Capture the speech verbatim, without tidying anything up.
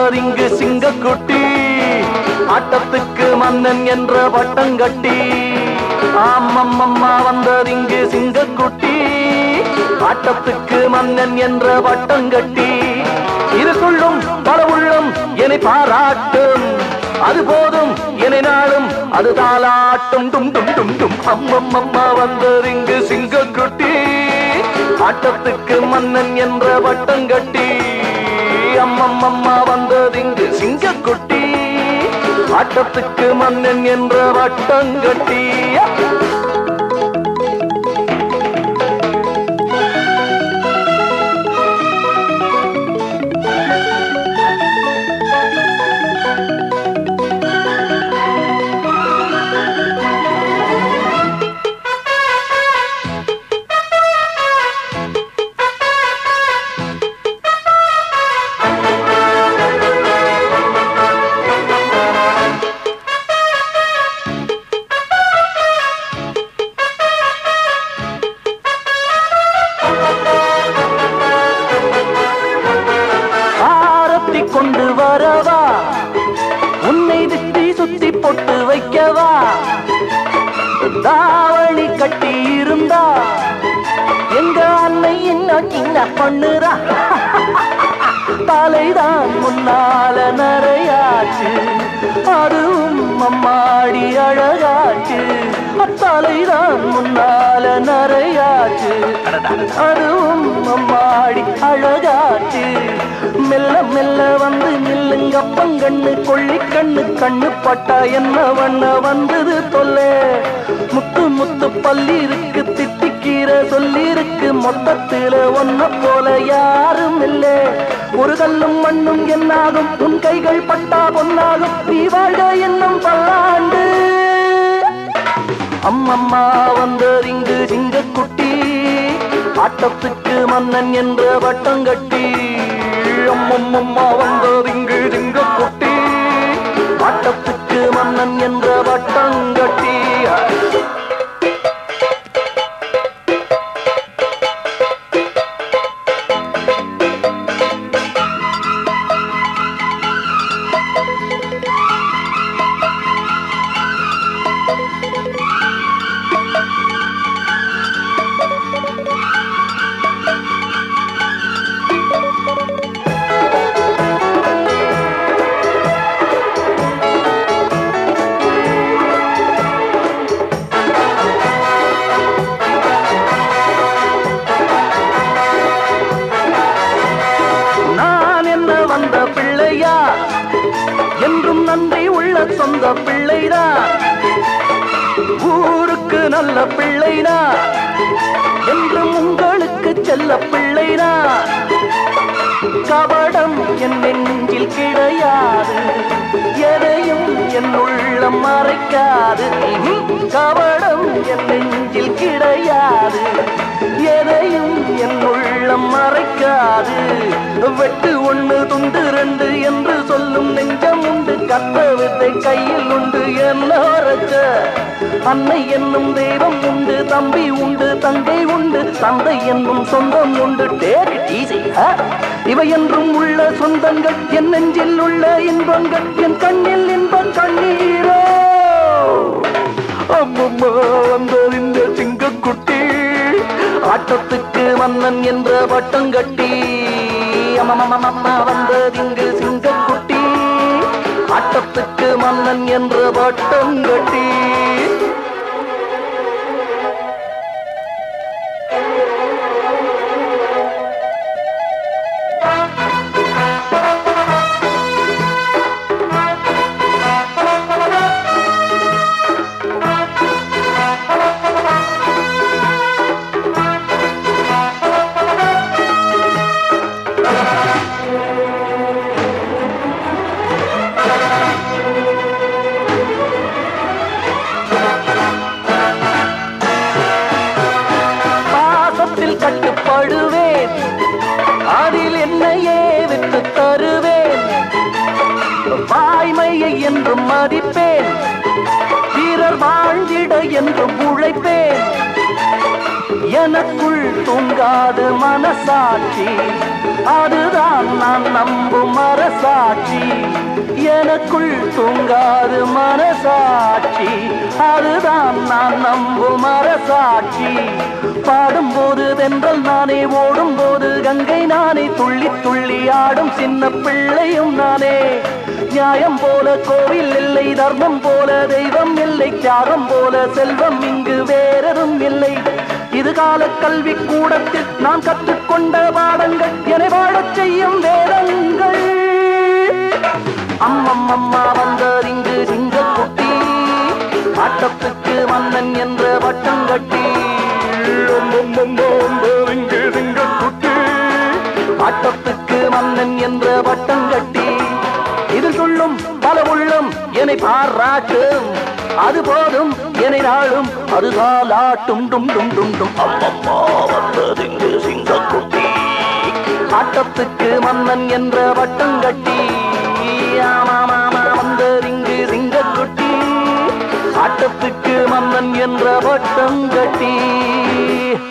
வந்ததிங்கு சிங்கக்குட்டி, ஆட்டத்துக்கு மன்னன் என்ற பட்டங்கட்டி. ஆமம்மம்மா வந்ததிங்கு சிங்கக்குட்டி, ஆட்டத்துக்கு மன்னன் என்ற பட்டங்கட்டி. இது சொல்லும் பல உள்ளம் என்னை பாராட்டும், அது போதும் என்னை நாளும் அது தாளாட்டும். டும் டும் டும் டும். அம்மம்மம்மா வந்ததிங்கு சிங்கக்குட்டி, ஆட்டத்துக்கு மன்னன் என்ற பட்டங்கட்டி. அம்மம்மம்மா வந்ததிங்கு சிங்கக்குட்டி, ஆட்டத்துக்கு மன்னன் என்ற பட்டங்கட்டி. கொண்டு வரவா, உன்னை திட்டி சுத்தி பொட்டு வைக்கவா, தாவணி கட்டி இருந்தா எங்க அன்னை இன்னும் சின்ன பண்ணுறா. தலைதான் முன்னால நிறையாச்சு, அதுவும் அம்மாடி அழகாச்சு. தலைதான் முன்னால நிறையாச்சு, அதுவும் அம்மாடி அழகாச்சு. மெல்ல மெல்ல வந்து நில்லுங்க பங்கண்ணு, கொள்ளி கண்ணு கண்ணு பட்டா என்ன வண்ண வந்தது தொல்ல. முத்து முத்து பள்ளி இருக்கு, திட்டிக்கீர சொல்லி இருக்கு, மொத்தத்தில ஒன்ன போல யாரும் இல்ல. ஒரு கல்லும் மண்ணும் என்னாகும், உன் கைகள் பட்டா பொன்னாகும், நீ வாழ்க என்னும் பல்லாண்டு. அம்மம்மா வந்ததிங்கு சிங்கக்குட்டி, ஆட்டத்துக்கு மன்னன் என்ற வட்டங்கட்டி. அம்மம்மா வந்ததிங்கு சிங்கக்குட்டி, ஆட்டத்துக்கு மன்னன் என்ற வட்டங்கட்டி. வந்த பிள்ளையா என்றும் நன்றி உள்ள சொந்த பிள்ளைதா, ஊருக்கு நல்ல பிள்ளைதா என்றும் உங்களுக்கு செல்ல பிள்ளைதா. கபடம் என் நெஞ்சில் கிடையாது, எதையும் என் உள்ளம் மறைக்காது. கபடம் என் நெஞ்சில் கிடையாது, எதையும் என் உள்ளம் மறைக்காது. வெட்டு ஒண்ணு துண்டு ரெண்டு என்று சொல்லும் நெஞ்சம் உண்டு, கத்த வித்தை கையில் உண்டு என்ன ரச்ச. அன்னை என்னும் தெய்வம் உண்டு, தம்பி உண்டு, தங்கை உண்டு, தந்தை என்னும் சொந்தம் உண்டு. டேரி டீசி இவை என்றும் உள்ள சொந்தங்கள், என் நெஞ்சில் உள்ள இன்பங்கள், என் கண்ணில் இன்பம் கண்ணீரோ. அம்மம்மா வந்ததிந்த சிங்கக்குட்டி, ஆட்டத்துக்கு மன்னன் என்ற வட்டங்கட்டி. அம்மம்மா வந்ததிங்கு சிங்கக்குட்டி, ஆட்டத்துக்கு மன்னன் என்ற வட்டங்கட்டி. கட்டுப்படுவேன், அதில் என்னையே விட்டு தருவேன். வாய்மையை என்றும் மதிப்பேன், வீரர் வாழ்ந்திட என்றும் உழைப்பேன். எனக்குள் தூங்காது மனசாட்சி, அதுதான் நான் நம்பும் மனசாட்சி. எனக்குள் தூங்காது மனசாட்சி, அதுதான் நான் நம்பும் மனசாட்சி. பாடும்போது தென்றல் நானே, ஓடும் போது கங்கை நானே, துள்ளி துள்ளி ஆடும் சின்ன பிள்ளையும் நானே. நியாயம் போல கோவில் இல்லை, தர்மம் போல தெய்வம் இல்லை, தியாகம் போல செல்வம் இங்கு வேறெதும் இல்லை. இது கால கல்வி கூடத்தில் நான் கற்றுக்கொண்ட பாடங்கள், என்னை வாழச் செய்யும் வேதங்கள். அம்மம்மம்மா வந்தார் இங்கு சிங்கக்குட்டி, ஆட்டத்துக்கு மன்னன் என்ற வட்டம் கட்டி. இங்கு சிங்கக்குட்டி, ஆட்டத்துக்கு மன்னன் என்ற வட்டம் கட்டி. இது சொல்லும் பல உள்ளம் என்னை பாராட்டும், அது போதும் என்னை நாளும் அருகாலாட்டும். டும் டும் டும் டும். அம்மம்மா வந்தது இங்கு சிங்கக்குட்டி, ஆட்டத்துக்கு மன்னன் என்ற வட்டம் கட்டி. ஆமாமா வந்தது இங்கு சிங்கக்குட்டி, ஆட்டத்துக்கு மன்னன் என்ற வட்டம் கட்டி.